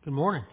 Good morning.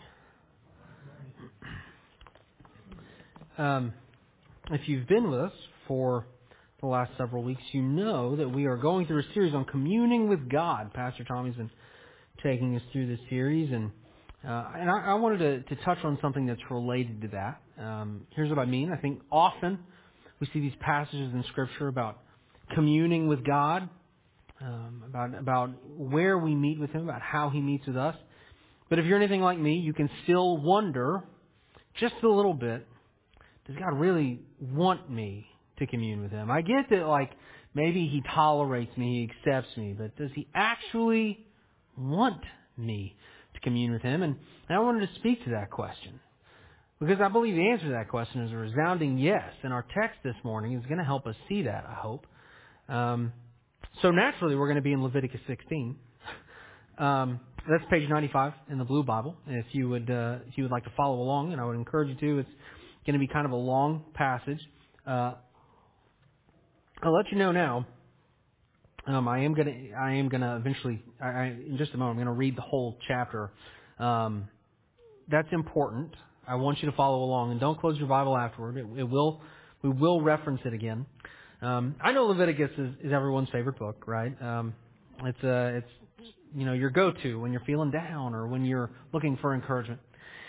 If you've been with us for the last several weeks, you know that we are going through a series on communing with God. Pastor Tommy's been taking us through this series, and I wanted to touch on something that's related to that. Here's what I mean. I think often we see these passages in Scripture about communing with God, about where we meet with Him, about how He meets with us. But if you're anything like me, you can still wonder just a little bit, does God really want me to commune with Him? I get that, maybe He tolerates me, He accepts me, but does He actually want me to commune with Him? And I wanted to speak to that question, because I believe the answer to that question is a resounding yes, and our text this morning is going to help us see that, I hope. So naturally, we're going to be in Leviticus 16. That's page 95 in the Blue Bible. If you would like to follow along, and I would encourage you to. It's going to be kind of a long passage. I'll let you know now. I am gonna eventually. In just a moment, I'm going to read the whole chapter. That's important. I want you to follow along, and don't close your Bible afterward. We will reference it again. I know Leviticus is everyone's favorite book, right? It's your go-to when you're feeling down or when you're looking for encouragement.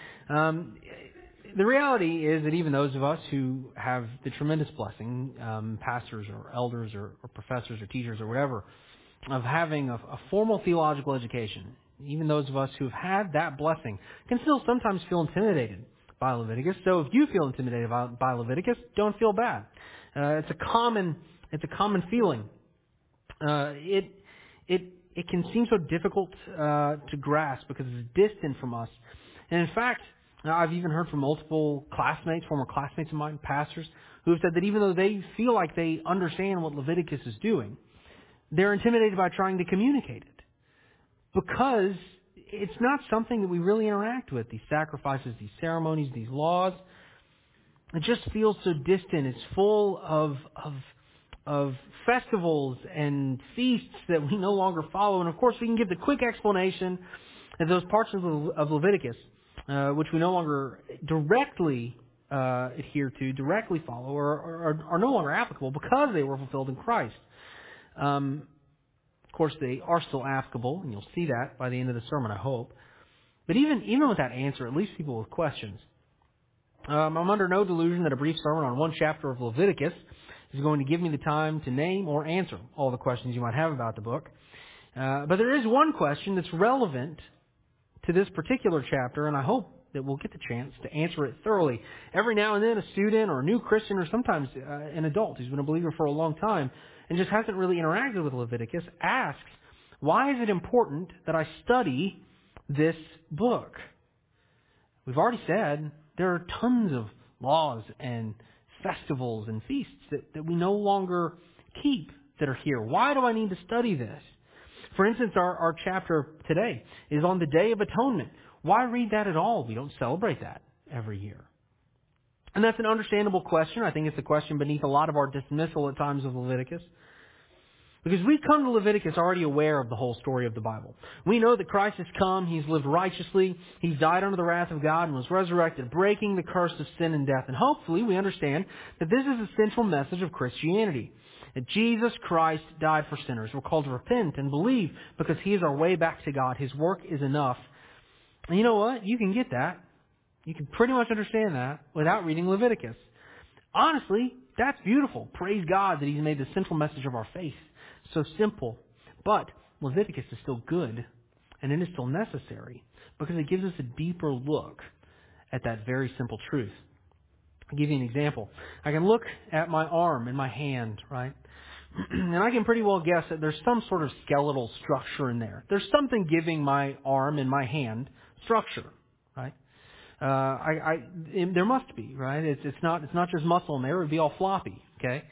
The reality is that even those of us who have the tremendous blessing, pastors or elders or professors or teachers or whatever, of having a formal theological education, even those of us who have had that blessing can still sometimes feel intimidated by Leviticus. So if you feel intimidated by Leviticus, don't feel bad. It's a common feeling. It can seem so difficult to grasp because it's distant from us. And in fact, I've even heard from multiple former classmates of mine, pastors, who have said that even though they feel like they understand what Leviticus is doing, they're intimidated by trying to communicate it. Because it's not something that we really interact with, these sacrifices, these ceremonies, these laws. It just feels so distant. It's full of festivals and feasts that we no longer follow. And of course, we can give the quick explanation that those parts of Leviticus, which we no longer directly adhere to, directly follow, or are no longer applicable because they were fulfilled in Christ. Of course, they are still applicable, and you'll see that by the end of the sermon, I hope. But even with that answer, it leaves people with questions. I'm under no delusion that a brief sermon on one chapter of Leviticus is going to give me the time to name or answer all the questions you might have about the book. But there is one question that's relevant to this particular chapter, and I hope that we'll get the chance to answer it thoroughly. Every now and then, a student or a new Christian, or sometimes an adult who's been a believer for a long time and just hasn't really interacted with Leviticus, asks, why is it important that I study this book? We've already said there are tons of laws and festivals and feasts that we no longer keep that are here. Why do I need to study this? For instance, our chapter today is on the Day of Atonement. Why read that at all? We don't celebrate that every year. And that's an understandable question. I think it's a question beneath a lot of our dismissal at times of Leviticus. Because we come to Leviticus already aware of the whole story of the Bible. We know that Christ has come, He's lived righteously, He's died under the wrath of God and was resurrected, breaking the curse of sin and death. And hopefully we understand that this is the central message of Christianity. That Jesus Christ died for sinners. We're called to repent and believe because He is our way back to God. His work is enough. And you know what? You can get that. You can pretty much understand that without reading Leviticus. Honestly, that's beautiful. Praise God that He's made the central message of our faith so simple. But Leviticus is still good, and it is still necessary because it gives us a deeper look at that very simple truth. I'll give you an example. I can look at my arm and my hand, right? And I can pretty well guess that there's some sort of skeletal structure in there. There's something giving my arm and my hand structure, right? There must be, right? It's not just muscle in there. It would be all floppy, okay?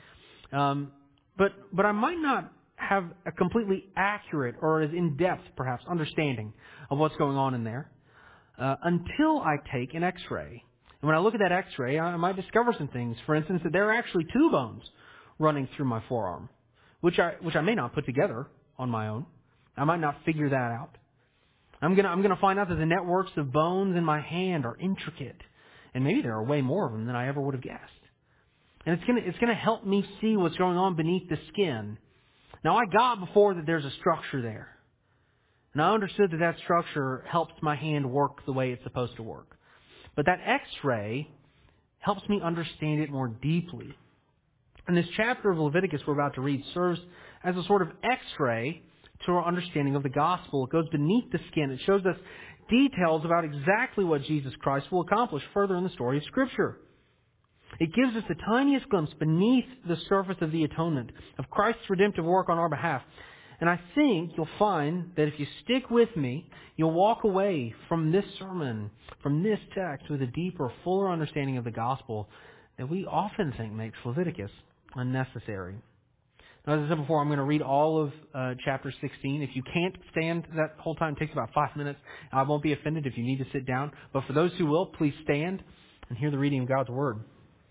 But I might not have a completely accurate or as in-depth, perhaps, understanding of what's going on in there until I take an X-ray. And when I look at that X-ray, I might discover some things. For instance, that there are actually two bones running through my forearm, which I may not put together on my own. I might not figure that out. I'm gonna find out that the networks of bones in my hand are intricate. And maybe there are way more of them than I ever would have guessed. And it's gonna help me see what's going on beneath the skin. Now, I got before that there's a structure there. And I understood that structure helps my hand work the way it's supposed to work. But that X-ray helps me understand it more deeply. And this chapter of Leviticus we're about to read serves as a sort of X-ray to our understanding of the gospel. It goes beneath the skin. It shows us details about exactly what Jesus Christ will accomplish further in the story of Scripture. It gives us the tiniest glimpse beneath the surface of the atonement, of Christ's redemptive work on our behalf. And I think you'll find that if you stick with me, you'll walk away from this sermon, from this text, with a deeper, fuller understanding of the gospel that we often think makes Leviticus unnecessary. Now, as I said before, I'm going to read all of chapter 16. If you can't stand that whole time, it takes about 5 minutes. I won't be offended if you need to sit down. But for those who will, please stand and hear the reading of God's Word.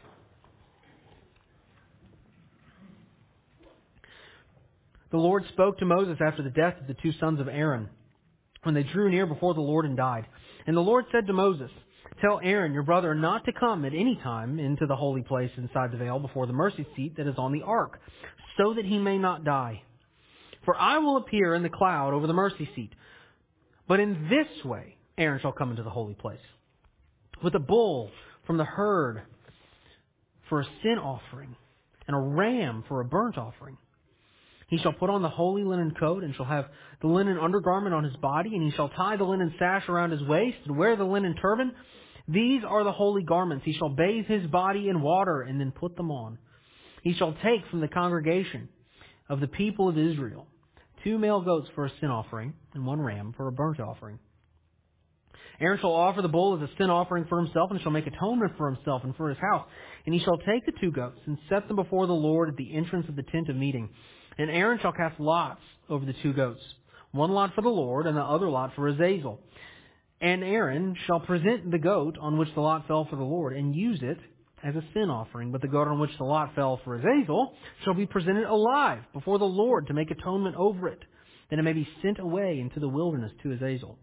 The Lord spoke to Moses after the death of the 2 sons of Aaron, when they drew near before the Lord and died. And the Lord said to Moses, "Tell Aaron, your brother, not to come at any time into the holy place inside the veil before the mercy seat that is on the ark, so that he may not die. For I will appear in the cloud over the mercy seat. But in this way Aaron shall come into the holy place, with a bull from the herd for a sin offering, and a ram for a burnt offering. He shall put on the holy linen coat, and shall have the linen undergarment on his body, and he shall tie the linen sash around his waist, and wear the linen turban. These are the holy garments. He shall bathe his body in water, and then put them on. He shall take from the congregation of the people of Israel 2 male goats for a sin offering, and 1 ram for a burnt offering. Aaron shall offer the bull as a sin offering for himself, and shall make atonement for himself and for his house. And he shall take the 2 goats, and set them before the Lord at the entrance of the tent of meeting. And Aaron shall cast lots over the 2 goats, 1 lot for the Lord, and the other lot for Azazel. And Aaron shall present the goat on which the lot fell for the Lord, and use it as a sin offering. But the goat on which the lot fell for Azazel shall be presented alive before the Lord to make atonement over it, that it may be sent away into the wilderness to Azazel.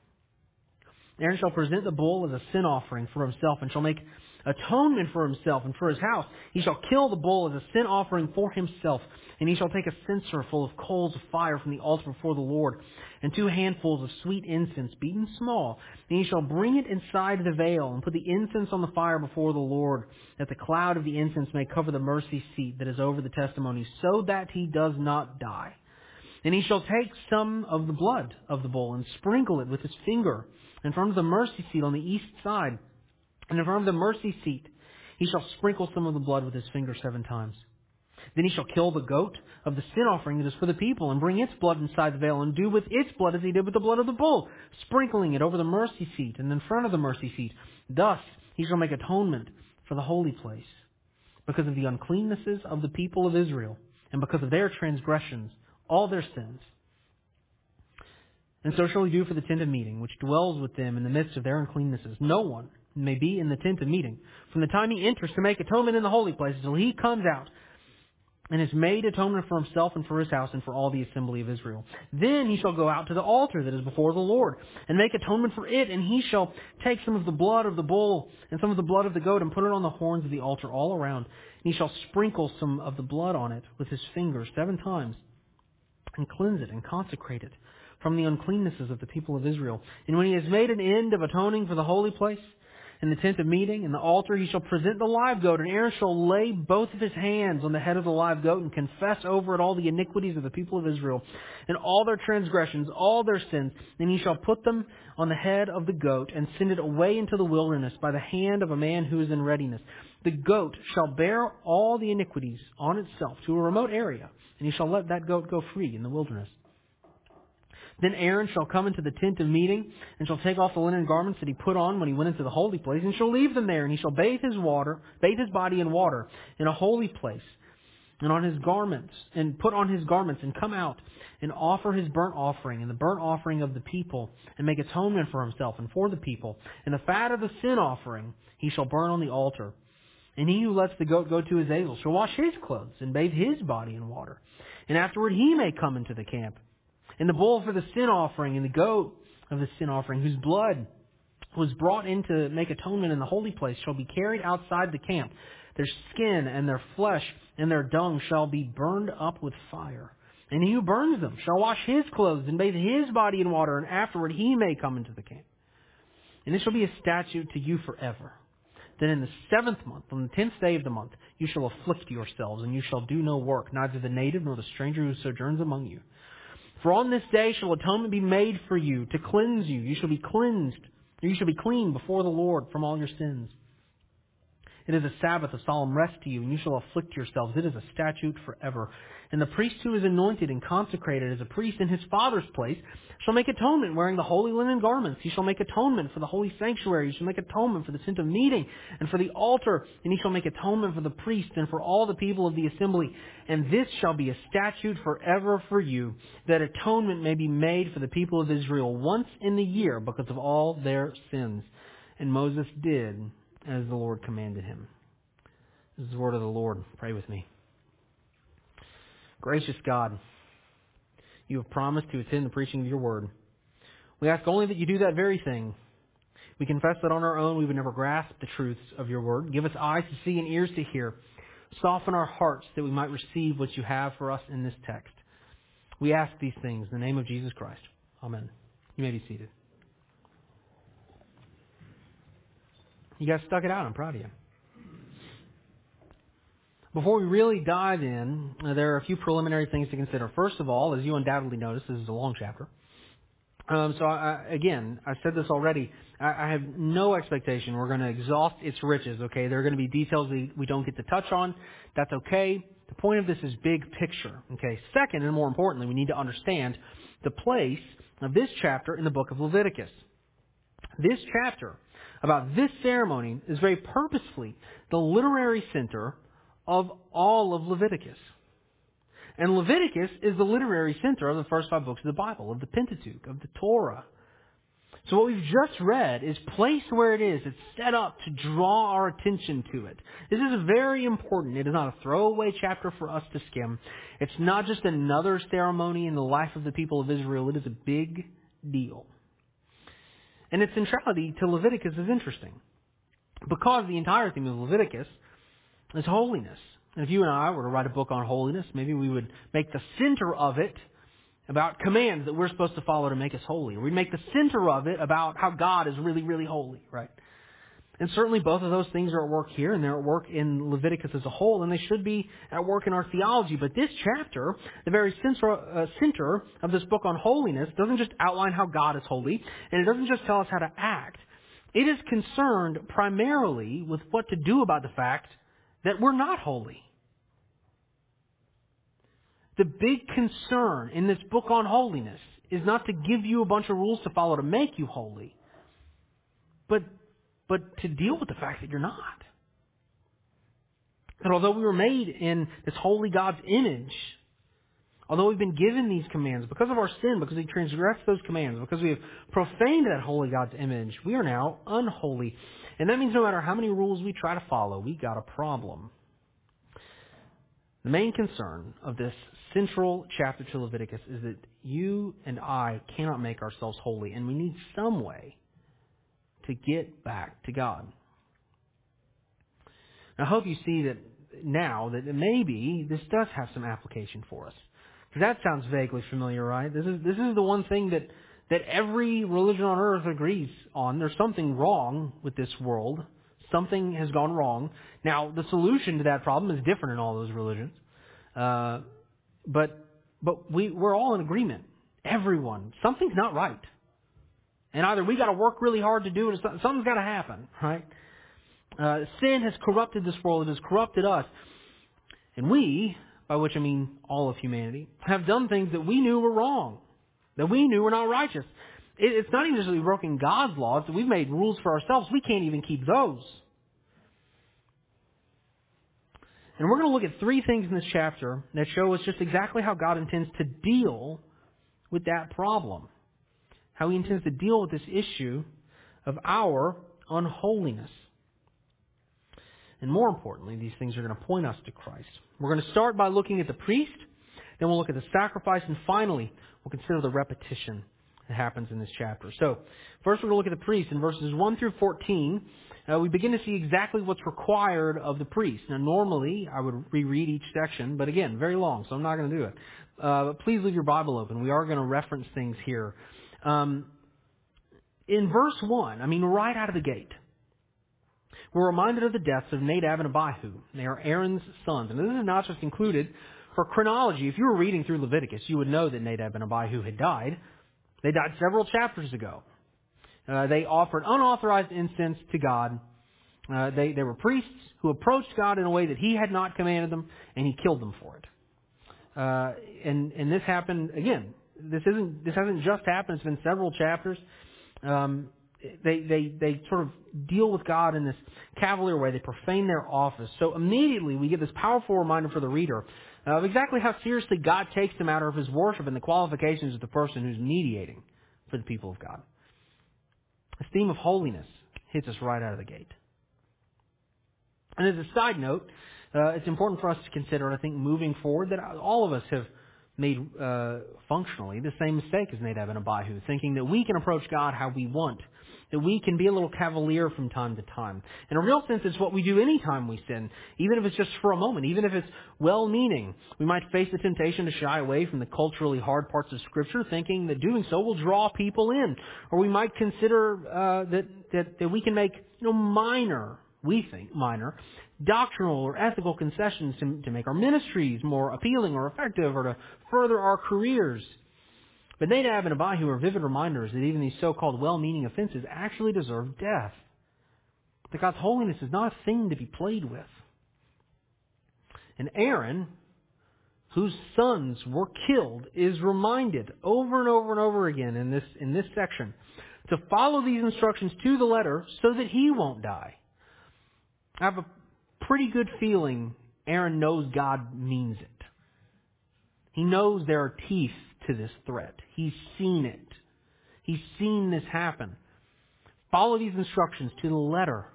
Aaron shall present the bull as a sin offering for himself, and shall make atonement for himself and for his house. He shall kill the bull as a sin offering for himself, and he shall take a censer full of coals of fire from the altar before the Lord, and 2 handfuls of sweet incense beaten small. And he shall bring it inside the veil, and put the incense on the fire before the Lord, that the cloud of the incense may cover the mercy seat that is over the testimony, so that he does not die. And he shall take some of the blood of the bull, and sprinkle it with his finger in front of the mercy seat on the east side. And in front of the mercy seat, he shall sprinkle some of the blood with his finger 7 times. Then he shall kill the goat of the sin offering that is for the people, and bring its blood inside the veil, and do with its blood as he did with the blood of the bull, sprinkling it over the mercy seat and in front of the mercy seat. Thus he shall make atonement for the holy place, because of the uncleannesses of the people of Israel, and because of their transgressions, all their sins. And so shall he do for the tent of meeting, which dwells with them in the midst of their uncleannesses. No one may be in the tent of meeting from the time he enters to make atonement in the holy place until he comes out and has made atonement for himself and for his house and for all the assembly of Israel. Then he shall go out to the altar that is before the Lord and make atonement for it, and he shall take some of the blood of the bull and some of the blood of the goat and put it on the horns of the altar all around. And he shall sprinkle some of the blood on it with his fingers 7 times and cleanse it and consecrate it from the uncleannesses of the people of Israel. And when he has made an end of atoning for the holy place and the tent of meeting and the altar, he shall present the live goat, and Aaron shall lay both of his hands on the head of the live goat and confess over it all the iniquities of the people of Israel and all their transgressions, all their sins. And he shall put them on the head of the goat and send it away into the wilderness by the hand of a man who is in readiness. The goat shall bear all the iniquities on itself to a remote area, and he shall let that goat go free in the wilderness. Then Aaron shall come into the tent of meeting, and shall take off the linen garments that he put on when he went into the holy place, and shall leave them there, and he shall bathe his body in water in a holy place, and on his garments, and put on his garments, and come out, and offer his burnt offering, and the burnt offering of the people, and make atonement for himself and for the people. And the fat of the sin offering he shall burn on the altar. And he who lets the goat go to Azazel shall wash his clothes, and bathe his body in water. And afterward he may come into the camp. And the bull for the sin offering, and the goat of the sin offering, whose blood was brought in to make atonement in the holy place, shall be carried outside the camp. Their skin and their flesh and their dung shall be burned up with fire. And he who burns them shall wash his clothes and bathe his body in water, and afterward he may come into the camp. And it shall be a statute to you forever. Then in the 7th month, on the 10th day of the month, you shall afflict yourselves, and you shall do no work, neither the native nor the stranger who sojourns among you. For on this day shall atonement be made for you, to cleanse you. You shall be cleansed, or you shall be clean before the Lord from all your sins. It is a Sabbath of solemn rest to you, and you shall afflict yourselves. It is a statute forever. And the priest who is anointed and consecrated as a priest in his father's place shall make atonement wearing the holy linen garments. He shall make atonement for the holy sanctuary. He shall make atonement for the tent of meeting and for the altar. And he shall make atonement for the priest and for all the people of the assembly. And this shall be a statute forever for you, that atonement may be made for the people of Israel once in the year because of all their sins. And Moses did as the Lord commanded him. This is the word of the Lord. Pray with me. Gracious God, you have promised to attend the preaching of your word. We ask only that you do that very thing. We confess that on our own we would never grasp the truths of your word. Give us eyes to see and ears to hear. Soften our hearts that we might receive what you have for us in this text. We ask these things in the name of Jesus Christ. Amen. You may be seated. You guys stuck it out. I'm proud of you. Before we really dive in, there are a few preliminary things to consider. First of all, as you undoubtedly noticed, this is a long chapter. I've said this already. I have no expectation we're going to exhaust its riches, okay? There are going to be details we don't get to touch on. That's okay. The point of this is big picture, okay? Second, and more importantly, we need to understand the place of this chapter in the book of Leviticus. This chapter about this ceremony is very purposefully the literary center of all of Leviticus. And Leviticus is the literary center of the first 5 books of the Bible, of the Pentateuch, of the Torah. So what we've just read is placed where it is. It's set up to draw our attention to it. This is very important. It is not a throwaway chapter for us to skim. It's not just another ceremony in the life of the people of Israel. It is a big deal. And its centrality to Leviticus is interesting, because the entire theme of Leviticus is holiness. And if you and I were to write a book on holiness, maybe we would make the center of it about commands that we're supposed to follow to make us holy. Or we'd make the center of it about how God is really, really holy, right? And certainly both of those things are at work here, and they're at work in Leviticus as a whole, and they should be at work in our theology. But this chapter, the very center of this book on holiness, doesn't just outline how God is holy, and it doesn't just tell us how to act. It is concerned primarily with what to do about the fact that we're not holy. The big concern in this book on holiness is not to give you a bunch of rules to follow to make you holy, but to deal with the fact that you're not. That although we were made in this holy God's image, although we've been given these commands, because of our sin, because we transgressed those commands, because we have profaned that holy God's image, we are now unholy. And that means no matter how many rules we try to follow, we got a problem. The main concern of this central chapter to Leviticus is that you and I cannot make ourselves holy, and we need some way to get back to God. I hope you see that now that maybe this does have some application for us. Because that sounds vaguely familiar, right? This is the one thing that every religion on earth agrees on. There's something wrong with this world. Something has gone wrong. Now, the solution to that problem is different in all those religions. But we're all in agreement. Everyone. Something's not right. And either we got to work really hard to do it, or something's got to happen, right? Sin has corrupted this world. It has corrupted us. And we, by which I mean all of humanity, have done things that we knew were wrong, that we knew were not righteous. It's not even just that we've broken God's laws, that we've made rules for ourselves. We can't even keep those. And we're going to look at 3 things in this chapter that show us just exactly how God intends to deal with that problem. How He intends to deal with this issue of our unholiness. And more importantly, these things are going to point us to Christ. We're going to start by looking at the priest, then we'll look at the sacrifice, and finally, we'll consider the repetition that happens in this chapter. So, first we're going to look at the priest in verses 1 through 14. We begin to see exactly what's required of the priest. Now, normally, I would reread each section, but again, very long, so I'm not going to do it. But please leave your Bible open. We are going to reference things here. In verse 1, right out of the gate, we're reminded of the deaths of Nadab and Abihu. They are Aaron's sons. And this is not just included for chronology. If you were reading through Leviticus, you would know that Nadab and Abihu had died. They died several chapters ago. They offered unauthorized incense to God. They were priests who approached God in a way that He had not commanded them, and He killed them for it. And this happened again. This hasn't just happened. It's been several chapters. They sort of deal with God in this cavalier way. They profane their office. So immediately we get this powerful reminder for the reader of exactly how seriously God takes the matter of His worship and the qualifications of the person who's mediating for the people of God. This theme of holiness hits us right out of the gate. And as a side note, it's important for us to consider, I think, moving forward, that all of us have made functionally the same mistake as Nadab and Abihu, thinking that we can approach God how we want, that we can be a little cavalier from time to time. In a real sense, it's what we do anytime we sin, even if it's just for a moment, even if it's well-meaning. We might face the temptation to shy away from the culturally hard parts of Scripture, thinking that doing so will draw people in. Or we might consider that we can make minor doctrinal or ethical concessions to make our ministries more appealing or effective or to further our careers. But Nadab and Abihu are vivid reminders that even these so-called well-meaning offenses actually deserve death. That God's holiness is not a thing to be played with. And Aaron, whose sons were killed, is reminded over and over and over again in this section to follow these instructions to the letter so that he won't die. I have a pretty good feeling Aaron knows God means it. He knows there are teeth to this threat. He's seen it. He's seen this happen. Follow these instructions to the letter,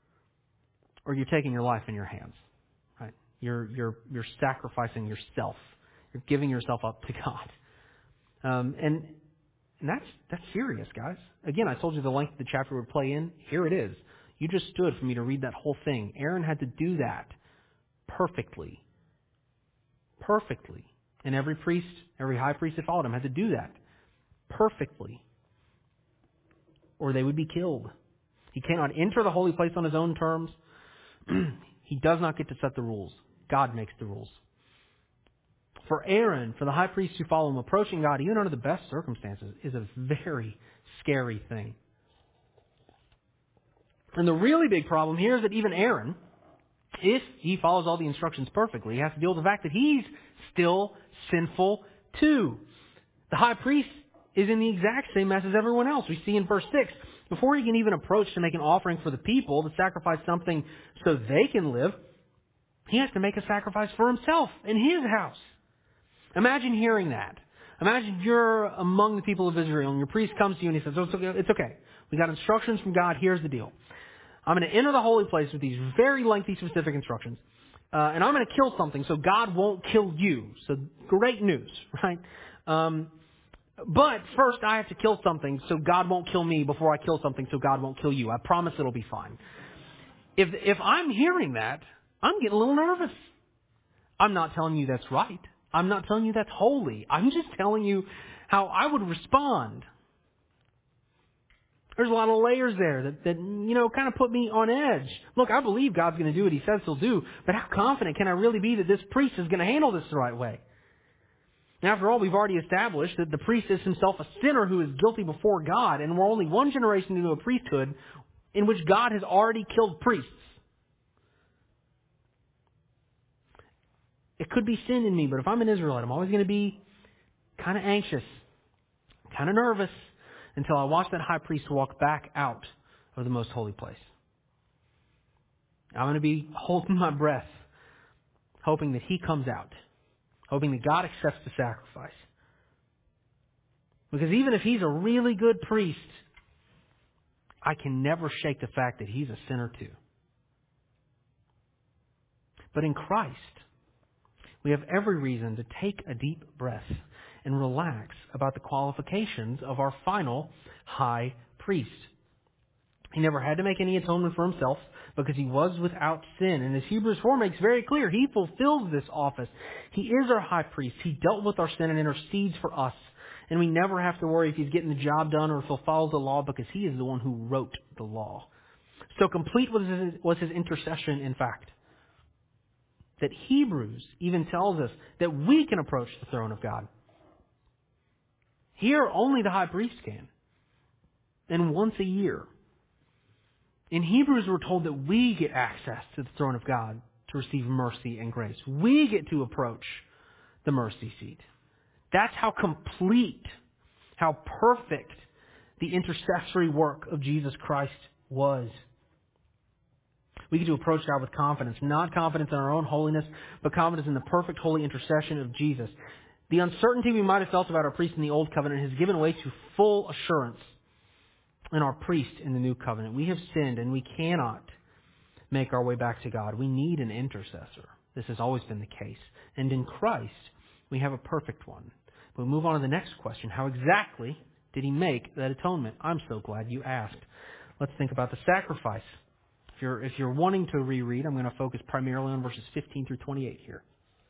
or you're taking your life in your hands. Right? You're sacrificing yourself. You're giving yourself up to God. And that's serious, guys. Again, I told you the length of the chapter would play in. Here it is. You just stood for me to read that whole thing. Aaron had to do that perfectly. Perfectly. And every high priest that followed him had to do that perfectly, or they would be killed. He cannot enter the holy place on his own terms. He does not get to set the rules. God makes the rules. For Aaron, for the high priests who follow him, approaching God, even under the best circumstances, is a very scary thing. And the really big problem here is that even Aaron, if he follows all the instructions perfectly, he has to deal with the fact that he's still sinful too. The high priest is in the exact same mess as everyone else. We see in verse 6, before he can even approach to make an offering for the people, to sacrifice something so they can live, he has to make a sacrifice for himself in his house. Imagine hearing that. Imagine you're among the people of Israel and your priest comes to you and he says, "Oh, it's okay. We got instructions from God. Here's the deal. I'm going to enter the holy place with these very lengthy, specific instructions. And I'm going to kill something so God won't kill you." So great news, right? But first I have to kill something so God won't kill me before I kill something so God won't kill you. I promise it'll be fine. If I'm hearing that, I'm getting a little nervous. I'm not telling you that's right. I'm not telling you that's holy. I'm just telling you how I would respond. There's a lot of layers there that kind of put me on edge. Look, I believe God's going to do what He says He'll do, but how confident can I really be that this priest is going to handle this the right way? And after all, we've already established that the priest is himself a sinner who is guilty before God, and we're only one generation into a priesthood in which God has already killed priests. It could be sin in me, but if I'm an Israelite, I'm always going to be kind of anxious, kind of nervous, until I watch that high priest walk back out of the most holy place. I'm going to be holding my breath, hoping that he comes out, hoping that God accepts the sacrifice. Because even if he's a really good priest, I can never shake the fact that he's a sinner too. But in Christ, we have every reason to take a deep breath and relax about the qualifications of our final high priest. He never had to make any atonement for himself because he was without sin. And as Hebrews 4 makes very clear, he fulfills this office. He is our high priest. He dealt with our sin and intercedes for us. And we never have to worry if he's getting the job done or if he'll follow the law because he is the one who wrote the law. So complete was his intercession, in fact, that Hebrews even tells us that we can approach the throne of God. Here, only the high priest can. And once a year. In Hebrews, we're told that we get access to the throne of God to receive mercy and grace. We get to approach the mercy seat. That's how complete, how perfect the intercessory work of Jesus Christ was. We get to approach God with confidence, not confidence in our own holiness, but confidence in the perfect holy intercession of Jesus. The uncertainty we might have felt about our priest in the Old Covenant has given way to full assurance in our priest in the New Covenant. We have sinned and we cannot make our way back to God. We need an intercessor. This has always been the case. And in Christ, we have a perfect one. But we move on to the next question. How exactly did he make that atonement? I'm so glad you asked. Let's think about the sacrifice. If you're wanting to reread, I'm going to focus primarily on verses 15 through 28 here.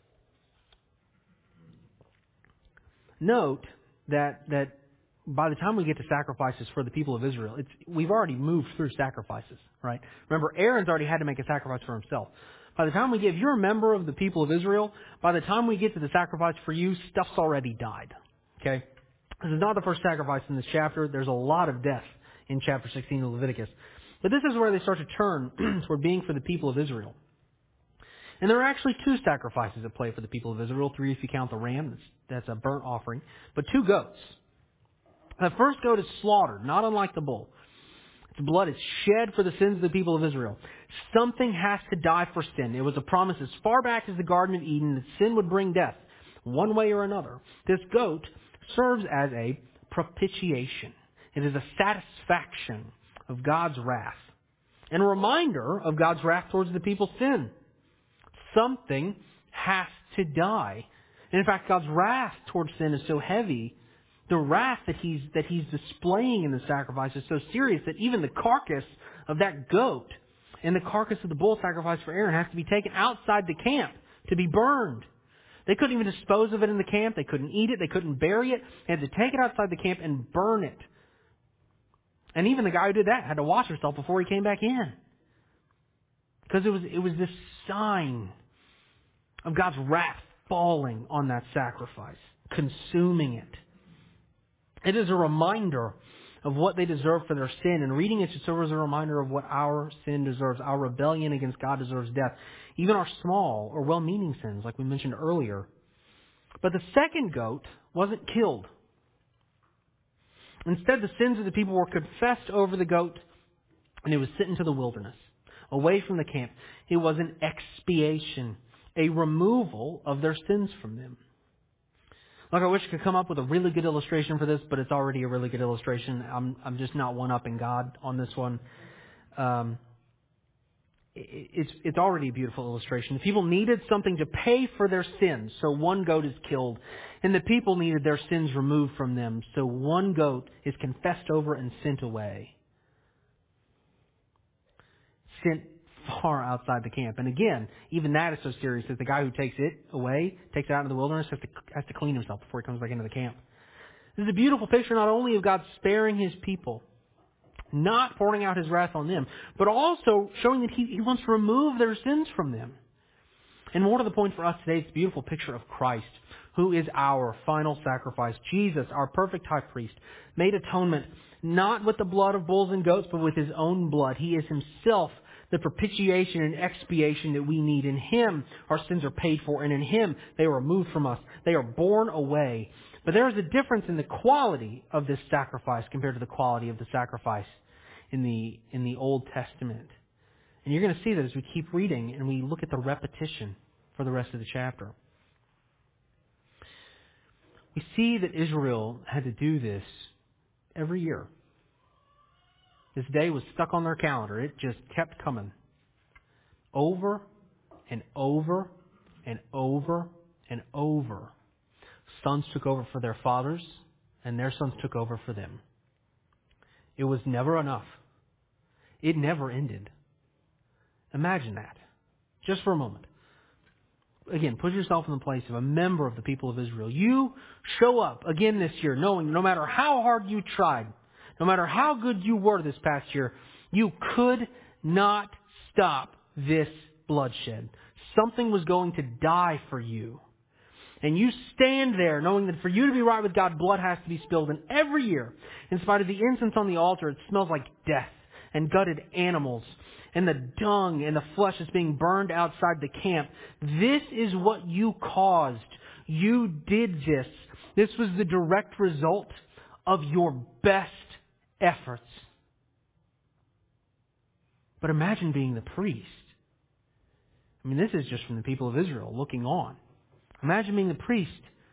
Note that by the time we get to sacrifices for the people of Israel, we've already moved through sacrifices, right? Remember, Aaron's already had to make a sacrifice for himself. By the time if you're a member of the people of Israel, by the time we get to the sacrifice for you, stuff's already died. Okay? This is not the first sacrifice in this chapter. There's a lot of death in chapter 16 of Leviticus. But this is where they start to turn toward being for the people of Israel. And there are actually two sacrifices at play for the people of Israel. 3 if you count the ram, that's a burnt offering. But 2 goats. The first goat is slaughtered, not unlike the bull. Its blood is shed for the sins of the people of Israel. Something has to die for sin. It was a promise as far back as the Garden of Eden that sin would bring death, one way or another. This goat serves as a propitiation. It is a satisfaction of God's wrath and a reminder of God's wrath towards the people's sin. Something has to die. And in fact, God's wrath towards sin is so heavy, the wrath that he's displaying in the sacrifice is so serious that even the carcass of that goat and the carcass of the bull sacrifice for Aaron has to be taken outside the camp to be burned. They couldn't even dispose of it in the camp. They couldn't eat it. They couldn't bury it. They had to take it outside the camp and burn it. And even the guy who did that had to wash himself before he came back in. Because it was this sign of God's wrath falling on that sacrifice, consuming it. It is a reminder of what they deserve for their sin, and reading it should serve as a reminder of what our sin deserves. Our rebellion against God deserves death. Even our small or well-meaning sins, like we mentioned earlier. But the second goat wasn't killed. Instead, the sins of the people were confessed over the goat, and it was sent into the wilderness, away from the camp. It was an expiation, a removal of their sins from them. Look, I wish I could come up with a really good illustration for this, but it's already a really good illustration. I'm just not one-upping God on this one. It's already a beautiful illustration. The people needed something to pay for their sins, so one goat is killed. And the people needed their sins removed from them, so one goat is confessed over and sent away. Sent far outside the camp. And again, even that is so serious that the guy who takes it away, takes it out into the wilderness, has to clean himself before he comes back into the camp. This is a beautiful picture not only of God sparing His people, not pouring out His wrath on them, but also showing that He wants to remove their sins from them. And more to the point for us today, it's a beautiful picture of Christ, who is our final sacrifice. Jesus, our perfect high priest, made atonement not with the blood of bulls and goats, but with His own blood. He is Himself the propitiation and expiation that we need. In Him, our sins are paid for, and in Him, they are removed from us. They are borne away. But there is a difference in the quality of this sacrifice compared to the quality of the sacrifice in the Old Testament. And you're going to see that as we keep reading and we look at the repetition for the rest of the chapter. We see that Israel had to do this every year. This day was stuck on their calendar. It just kept coming. Over and over and over and over. Sons took over for their fathers, and their sons took over for them. It was never enough. It never ended. Imagine that. Just for a moment. Again, put yourself in the place of a member of the people of Israel. You show up again this year knowing no matter how hard you tried, no matter how good you were this past year, you could not stop this bloodshed. Something was going to die for you. And you stand there knowing that for you to be right with God, blood has to be spilled. And every year, in spite of the incense on the altar, it smells like death and gutted animals and the dung and the flesh is being burned outside the camp. This is what you caused. You did this. This was the direct result of your best efforts. But imagine being the priest. I mean, this is just from the people of Israel looking on. Imagine being the priest.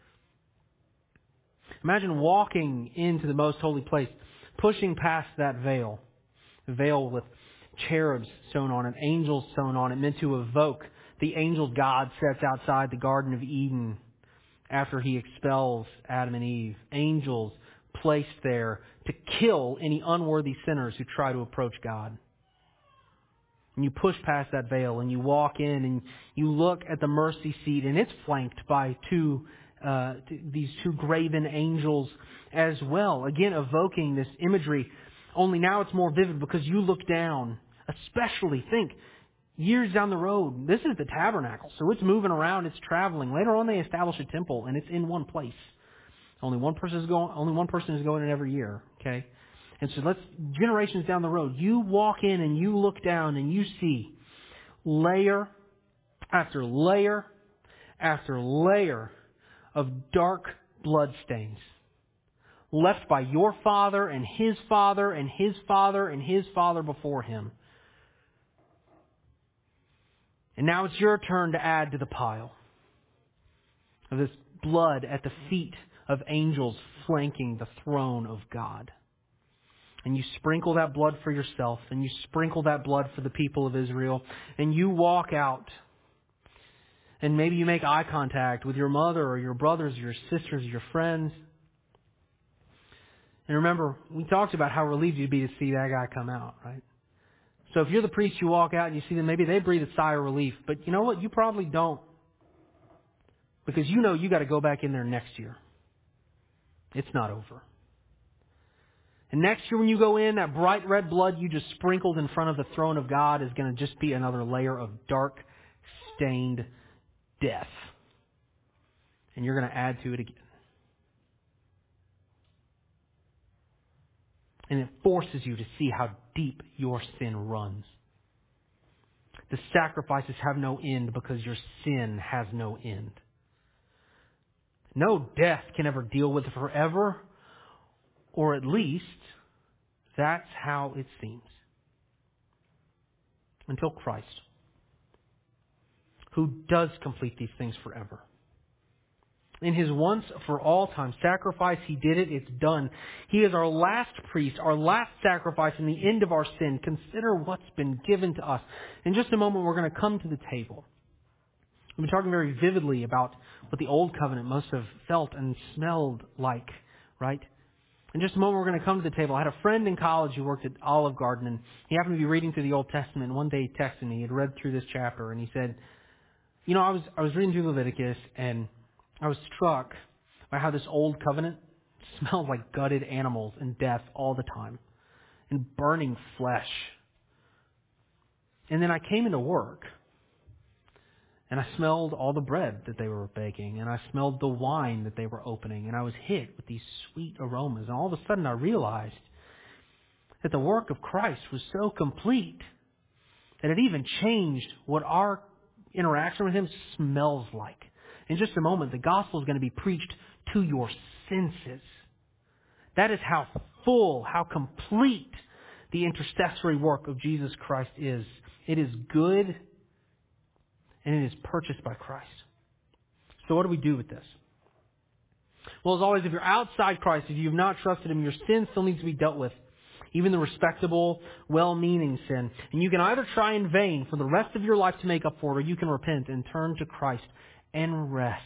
Imagine walking into the most holy place, pushing past that veil. A veil with cherubs sewn on it, angels sewn on it, meant to evoke the angel God sets outside the Garden of Eden after he expels Adam and Eve. Angels placed there to kill any unworthy sinners who try to approach God. And you push past that veil and you walk in and you look at the mercy seat, and it's flanked by these two graven angels as well. Again, evoking this imagery, only now it's more vivid because you look down. Especially, think, years down the road, this is the tabernacle, so it's moving around, it's traveling. Later on they establish a temple and it's in one place. Only one person is going in every year, okay? And so generations down the road, you walk in and you look down and you see layer after layer after layer of dark blood stains left by your father and his father and his father and his father before him. And now it's your turn to add to the pile of this blood at the feet of angels flanking the throne of God. And you sprinkle that blood for yourself, and you sprinkle that blood for the people of Israel, and you walk out. And maybe you make eye contact with your mother or your brothers or your sisters or your friends. And remember, we talked about how relieved you'd be to see that guy come out, right? So if you're the priest, you walk out and you see them, maybe they breathe a sigh of relief. But you know what? You probably don't. Because you know you got to go back in there next year. It's not over. And next year when you go in, that bright red blood you just sprinkled in front of the throne of God is going to just be another layer of dark, stained death. And you're going to add to it again. And it forces you to see how deep your sin runs. The sacrifices have no end because your sin has no end. No death can ever deal with it forever, or at least that's how it seems. Until Christ, who does complete these things forever. In His once for all time sacrifice, He did it. It's done. He is our last priest, our last sacrifice, and the end of our sin. Consider what's been given to us. In just a moment, we're going to come to the table. We've been talking very vividly about what the Old Covenant must have felt and smelled like, right? In just a moment, we're going to come to the table. I had a friend in college who worked at Olive Garden, and he happened to be reading through the Old Testament. And one day he texted me. He had read through this chapter, and he said, I was reading through Leviticus, and I was struck by how this Old Covenant smells like gutted animals and death all the time and burning flesh. And then I came into work and I smelled all the bread that they were baking, and I smelled the wine that they were opening, and I was hit with these sweet aromas. And all of a sudden I realized that the work of Christ was so complete that it even changed what our interaction with Him smells like. In just a moment, the gospel is going to be preached to your senses. That is how full, how complete the intercessory work of Jesus Christ is. It is good, and it is purchased by Christ. So what do we do with this? Well, as always, if you're outside Christ, if you've not trusted Him, your sin still needs to be dealt with. Even the respectable, well-meaning sin. And you can either try in vain for the rest of your life to make up for it, or you can repent and turn to Christ and rest.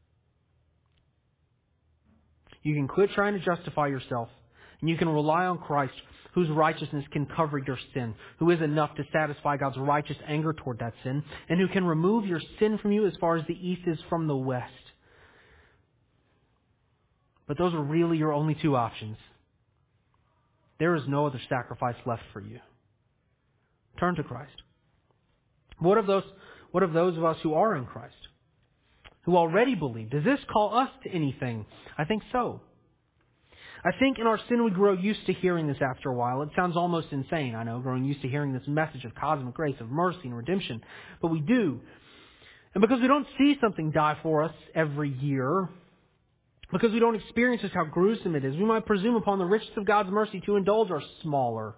You can quit trying to justify yourself, and you can rely on Christ, whose righteousness can cover your sin, who is enough to satisfy God's righteous anger toward that sin, and who can remove your sin from you as far as the east is from the west. But those are really your only two options. There is no other sacrifice left for you. Turn to Christ. What of those of us who are in Christ, who already believe? Does this call us to anything? I think so. I think in our sin we grow used to hearing this after a while. It sounds almost insane, I know, growing used to hearing this message of cosmic grace, of mercy and redemption. But we do. And because we don't see something die for us every year, because we don't experience just how gruesome it is, we might presume upon the riches of God's mercy to indulge our smaller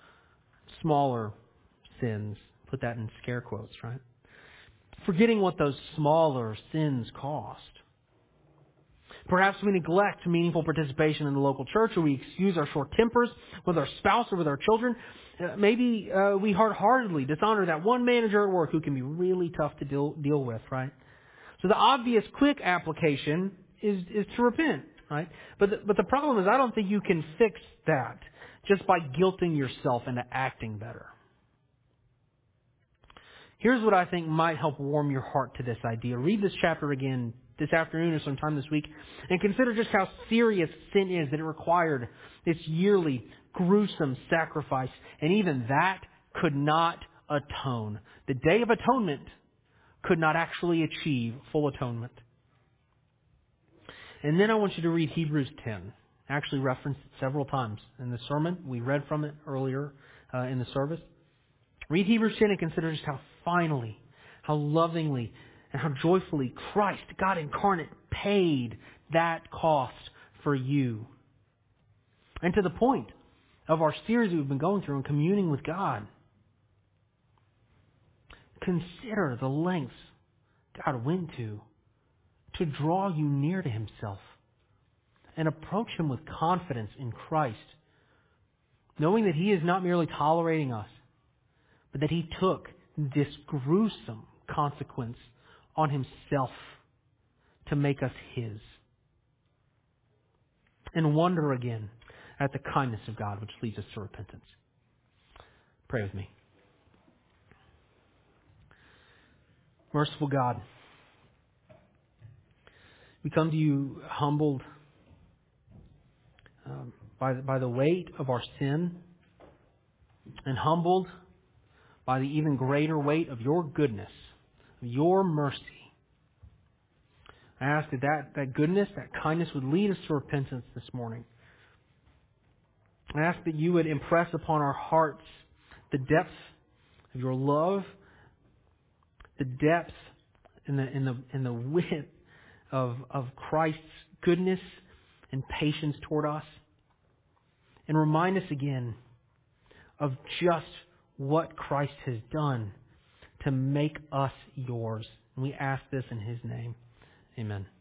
sins. Put that in scare quotes, right? Forgetting what those smaller sins cost. Perhaps we neglect meaningful participation in the local church, or we excuse our short tempers with our spouse or with our children. Maybe we hard-heartedly dishonor that one manager at work who can be really tough to deal with, right? So the obvious quick application is to repent, right? But the problem is I don't think you can fix that just by guilting yourself into acting better. Here's what I think might help warm your heart to this idea. Read this chapter again this afternoon or sometime this week and consider just how serious sin is, that it required this yearly gruesome sacrifice, and even that could not atone. The Day of Atonement could not actually achieve full atonement. And then I want you to read Hebrews 10. I actually referenced it several times in the sermon. We read from it earlier in the service. Read Hebrews 10 and consider just how finally, how lovingly, and how joyfully Christ, God incarnate, paid that cost for you. And to the point of our series we've been going through on communing with God, consider the lengths God went to draw you near to Himself and approach Him with confidence in Christ, knowing that He is not merely tolerating us, but that He took this gruesome consequence on Himself to make us His. And wonder again at the kindness of God, which leads us to repentance. Pray with me. Merciful God, we come to You humbled by the weight of our sin, and humbled by the even greater weight of Your goodness, of Your mercy. I ask that goodness, that kindness would lead us to repentance this morning. I ask that You would impress upon our hearts the depth of Your love, the depth and the width of Christ's goodness and patience toward us, and remind us again of just what Christ has done to make us Yours. And we ask this in His name. Amen.